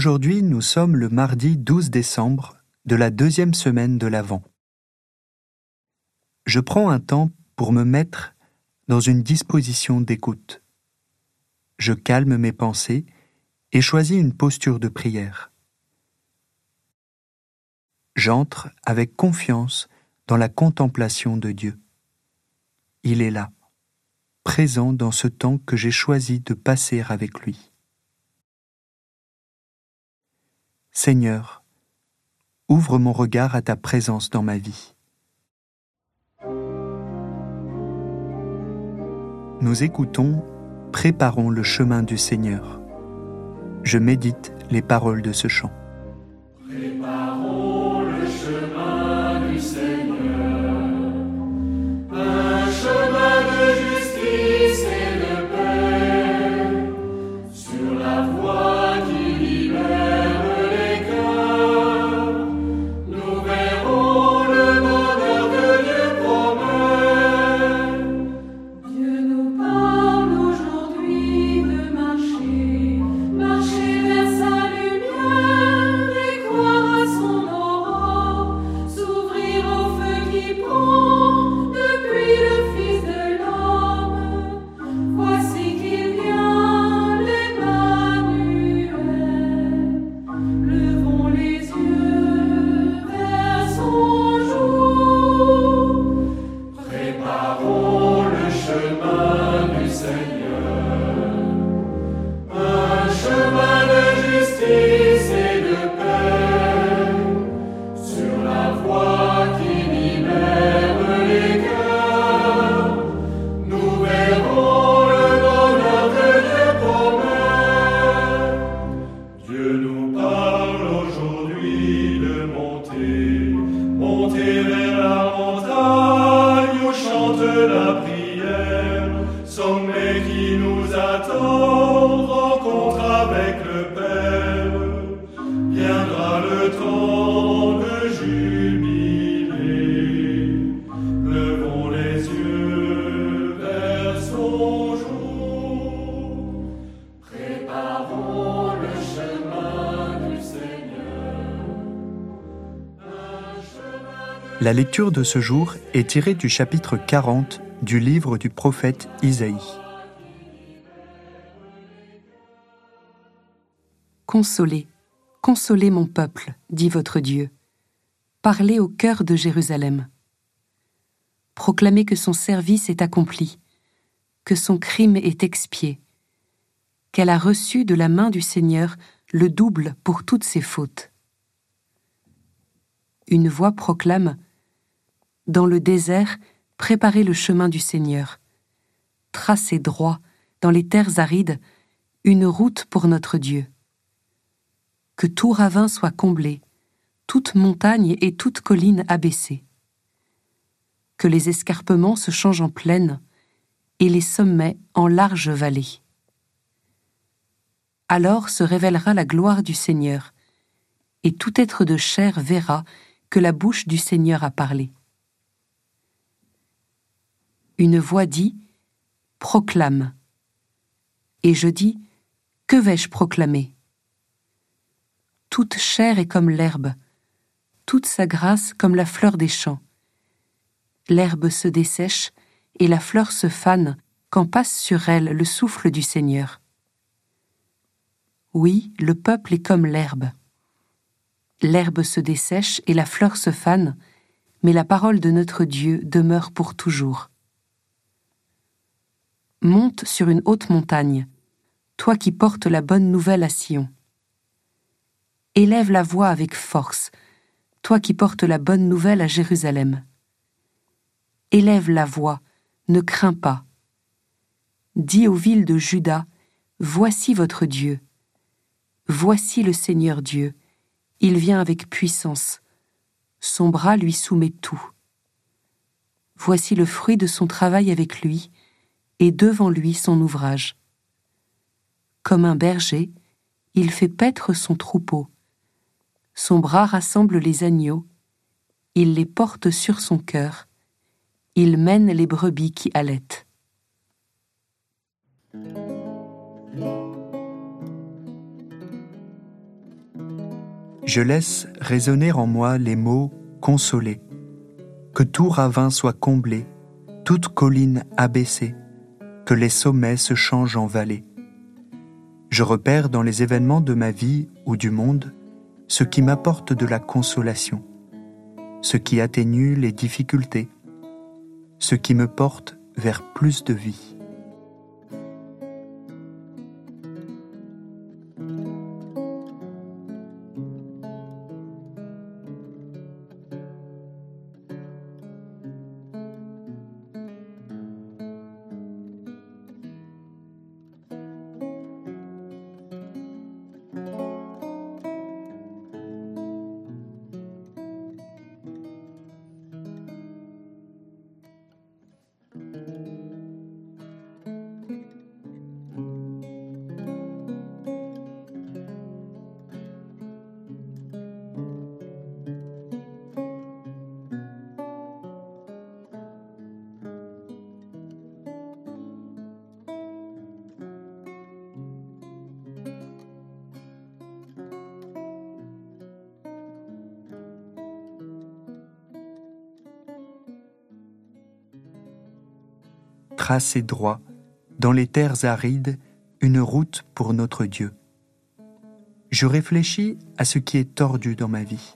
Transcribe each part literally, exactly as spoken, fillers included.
Aujourd'hui, nous sommes le mardi douze décembre de la deuxième semaine de l'Avent. Je prends un temps pour me mettre dans une disposition d'écoute. Je calme mes pensées et choisis une posture de prière. J'entre avec confiance dans la contemplation de Dieu. Il est là, présent dans ce temps que j'ai choisi de passer avec lui. Seigneur, ouvre mon regard à ta présence dans ma vie. Nous écoutons « Préparons le chemin du Seigneur ». Je médite les paroles de ce chant. Préparons le chemin du Seigneur, un chemin de justice et de paix, sur la voie qui libère les cœurs. Nous verrons le bonheur que Dieu promet. Dieu nous parle aujourd'hui de marcher, marcher vers sa lumière et croire à son aurore, s'ouvrir au feu qui prend depuis le Fils de l'homme. Voici qu'il vient, l'Emmanuel. Levons les yeux vers son jour. Préparons le chemin du Seigneur, un chemin de justice et de paix, sur la voie qui libère les cœurs. Nous verrons le bonheur que Dieu promet. Dieu nous parle aujourd'hui de monter, monter vers la montagne où chante la prière, sommet qui nous attend, rencontre avec le Père. Viendra le temps de jubiler, levons les yeux vers son jour. Préparons le chemin du Seigneur, un chemin de... La lecture de ce jour est tirée du chapitre quarante du livre du prophète Isaïe. Consolez, consolez mon peuple, dit votre Dieu. Parlez au cœur de Jérusalem. Proclamez que son service est accompli, que son crime est expié, qu'elle a reçu de la main du Seigneur le double pour toutes ses fautes. Une voix proclame « Dans le désert, préparez le chemin du Seigneur. Tracez droit, dans les terres arides, une route pour notre Dieu. Que tout ravin soit comblé, toute montagne et toute colline abaissée. Que les escarpements se changent en plaine et les sommets en larges vallées. Alors se révélera la gloire du Seigneur, et tout être de chair verra que la bouche du Seigneur a parlé. Une voix dit « Proclame ». Et je dis « Que vais-je proclamer » Toute chair est comme l'herbe, toute sa grâce comme la fleur des champs. L'herbe se dessèche et la fleur se fane quand passe sur elle le souffle du Seigneur. Oui, le peuple est comme l'herbe. L'herbe se dessèche et la fleur se fane, mais la parole de notre Dieu demeure pour toujours. Monte sur une haute montagne, toi qui portes la bonne nouvelle à Sion. Élève la voix avec force, toi qui portes la bonne nouvelle à Jérusalem. Élève la voix, ne crains pas. Dis aux villes de Juda, voici votre Dieu. Voici le Seigneur Dieu, il vient avec puissance. Son bras lui soumet tout. Voici le fruit de son travail avec lui, et devant lui son ouvrage. Comme un berger, il fait paître son troupeau. Son bras rassemble les agneaux, il les porte sur son cœur, il mène les brebis qui allaitent. Je laisse résonner en moi les mots « consoler », que tout ravin soit comblé, toute colline abaissée, que les sommets se changent en vallées. Je repère dans les événements de ma vie ou du monde ce qui m'apporte de la consolation, ce qui atténue les difficultés, ce qui me porte vers plus de vie. Tracez droit, dans les terres arides, une route pour notre Dieu. Je réfléchis à ce qui est tordu dans ma vie.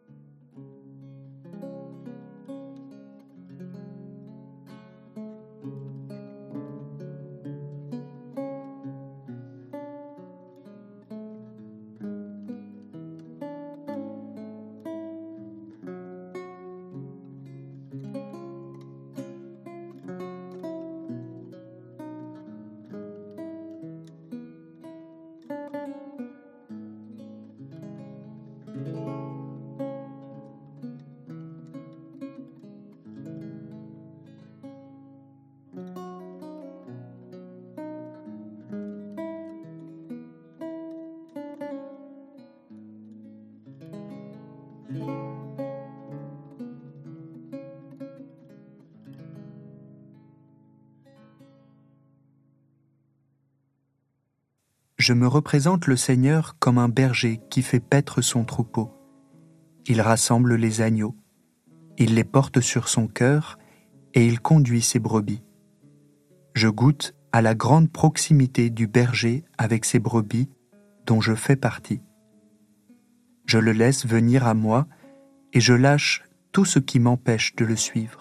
Je me représente le Seigneur comme un berger qui fait paître son troupeau. Il rassemble les agneaux, il les porte sur son cœur et il conduit ses brebis. Je goûte à la grande proximité du berger avec ses brebis dont je fais partie. Je le laisse venir à moi et je lâche tout ce qui m'empêche de le suivre.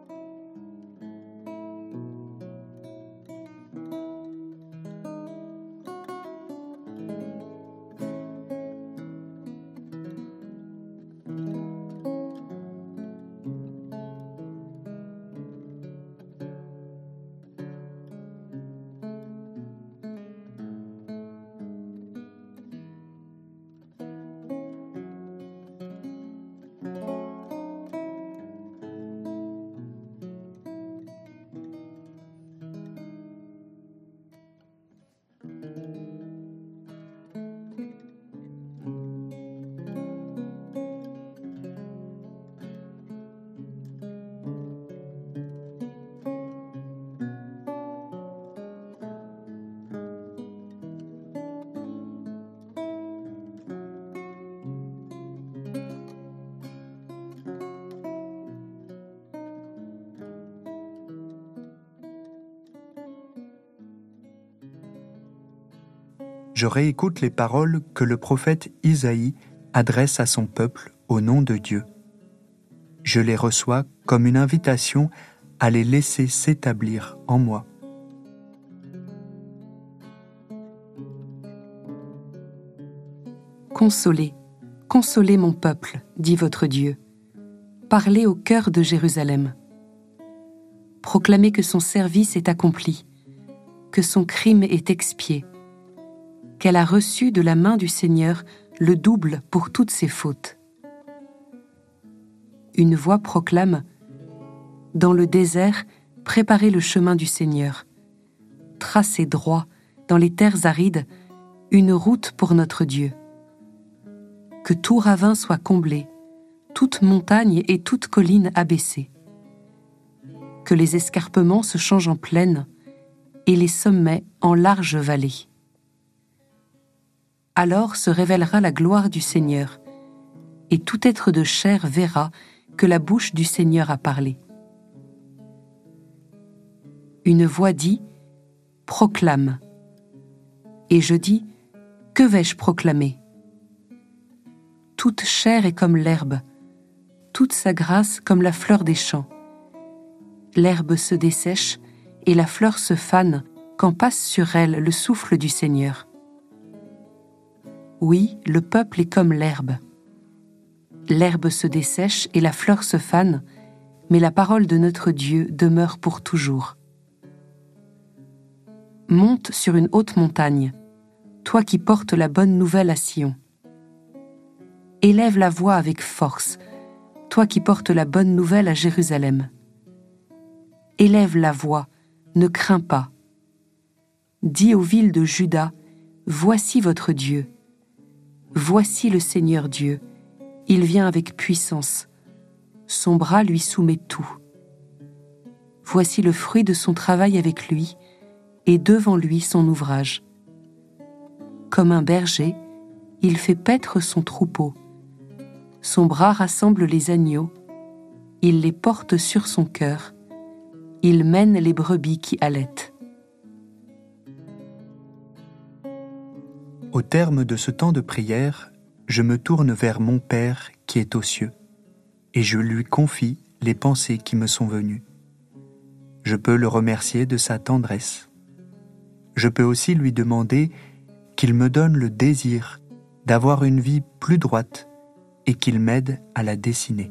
Je réécoute les paroles que le prophète Isaïe adresse à son peuple au nom de Dieu. Je les reçois comme une invitation à les laisser s'établir en moi. Consolez, consolez mon peuple, dit votre Dieu. Parlez au cœur de Jérusalem. Proclamez que son service est accompli, que son crime est expié, qu'elle a reçu de la main du Seigneur le double pour toutes ses fautes. Une voix proclame « Dans le désert, préparez le chemin du Seigneur. Tracez droit, dans les terres arides, une route pour notre Dieu. Que tout ravin soit comblé, toute montagne et toute colline abaissée. Que les escarpements se changent en plaine et les sommets en larges vallées. Alors se révélera la gloire du Seigneur, et tout être de chair verra que la bouche du Seigneur a parlé. Une voix dit « Proclame ». Et je dis « Que vais-je proclamer » Toute chair est comme l'herbe, toute sa grâce comme la fleur des champs. L'herbe se dessèche et la fleur se fane quand passe sur elle le souffle du Seigneur. Oui, le peuple est comme l'herbe. L'herbe se dessèche et la fleur se fane, mais la parole de notre Dieu demeure pour toujours. Monte sur une haute montagne, toi qui portes la bonne nouvelle à Sion. Élève la voix avec force, toi qui portes la bonne nouvelle à Jérusalem. Élève la voix, ne crains pas. Dis aux villes de Juda, voici votre Dieu. Voici le Seigneur Dieu, il vient avec puissance. Son bras lui soumet tout. Voici le fruit de son travail avec lui, et devant lui son ouvrage. Comme un berger, il fait paître son troupeau. Son bras rassemble les agneaux, il les porte sur son cœur, il mène les brebis qui allaitent. Au terme de ce temps de prière, je me tourne vers mon Père qui est aux cieux, et je lui confie les pensées qui me sont venues. Je peux le remercier de sa tendresse. Je peux aussi lui demander qu'il me donne le désir d'avoir une vie plus droite et qu'il m'aide à la dessiner.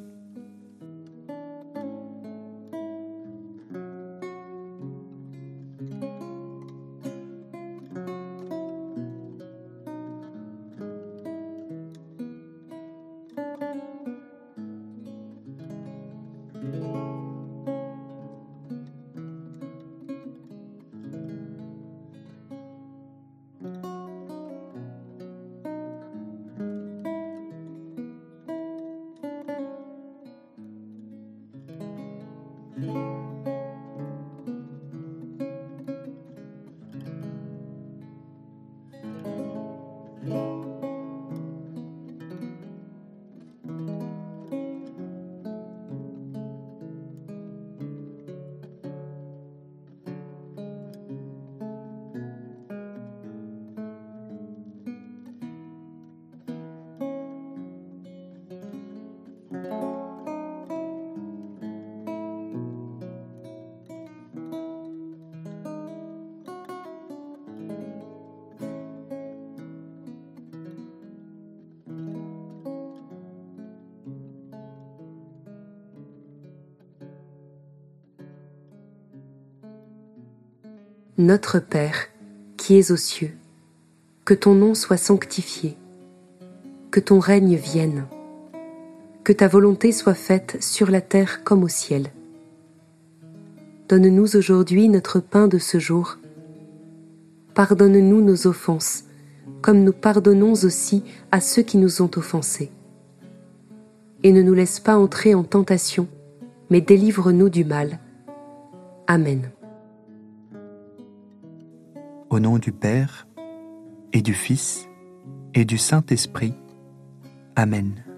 Notre Père, qui es aux cieux, que ton nom soit sanctifié, que ton règne vienne, que ta volonté soit faite sur la terre comme au ciel. Donne-nous aujourd'hui notre pain de ce jour. Pardonne-nous nos offenses, comme nous pardonnons aussi à ceux qui nous ont offensés. Et ne nous laisse pas entrer en tentation, mais délivre-nous du mal. Amen. Au nom du Père, et du Fils, et du Saint-Esprit. Amen.